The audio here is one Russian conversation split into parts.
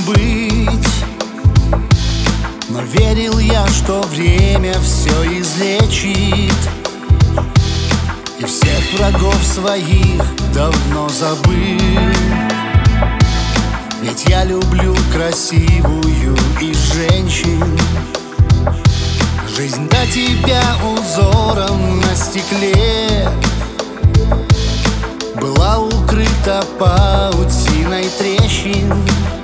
быть. Но верил я, что время все излечит, и всех врагов своих давно забыл. Ведь я люблю красивую и женщин. Жизнь до тебя узором на стекле была укрыта паутиной трещин.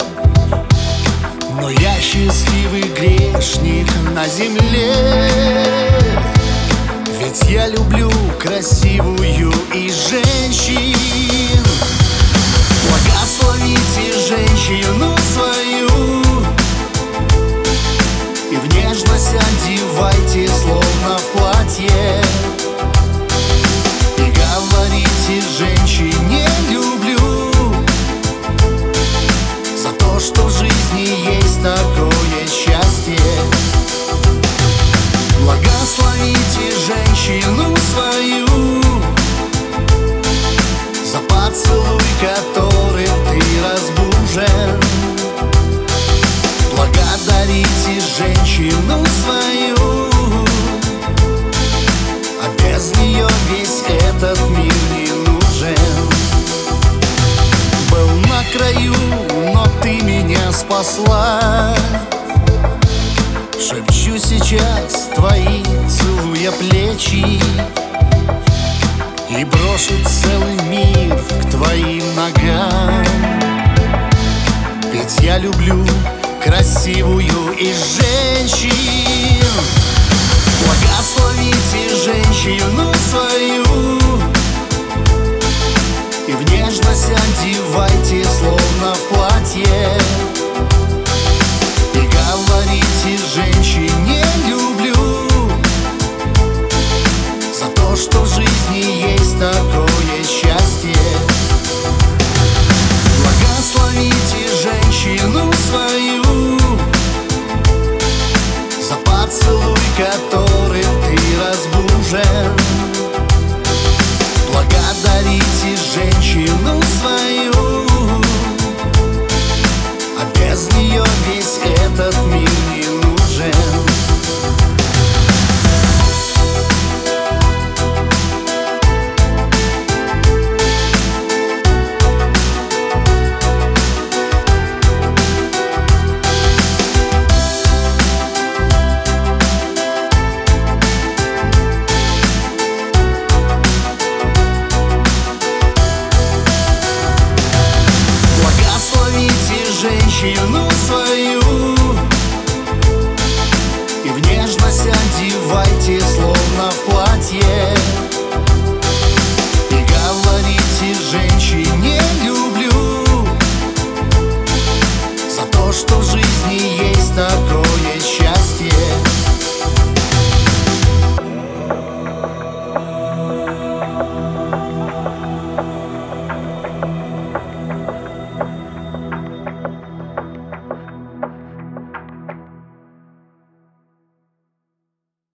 Но я счастливый грешник на земле, ведь я люблю красивую и женщин. Благословите женщину свою и в нежность одевайте, словно в платье. И говорите женщине люблю за то, что в жизни есть такое счастье. Благословите женщину свою за поцелуй, которым ты разбужен. Благодарите женщину свою, а без нее весь этот мир не нужен. Был на краю, но ты меня спасла. Шепчу сейчас твои, целуя плечи, и брошу целый мир к твоим ногам. Ведь я люблю красивую и женщин. Благословите женщину свою и в нежность одевайте, словно в платье. И говорите женщине люблю за то, что в жизни есть такое счастье. Благословите женщину свою за поцелуй, которым ты разбужен. Благодарите женщину свою, а без нее весь этот мир не